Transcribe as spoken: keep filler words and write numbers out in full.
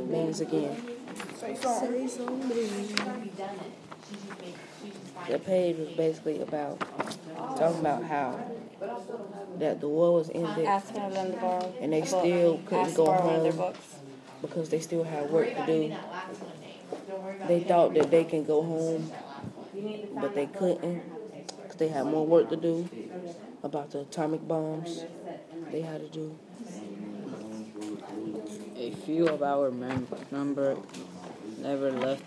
Bands again. Say something. The page was basically about talking about how that the war was ended, Asking them to borrow and they a book. still couldn't Ask go to borrow one of their home books. because they still had work to do. They thought that they can go home, but they couldn't because they had more work to do about the atomic bombs they had to do. A few of our mem- members never left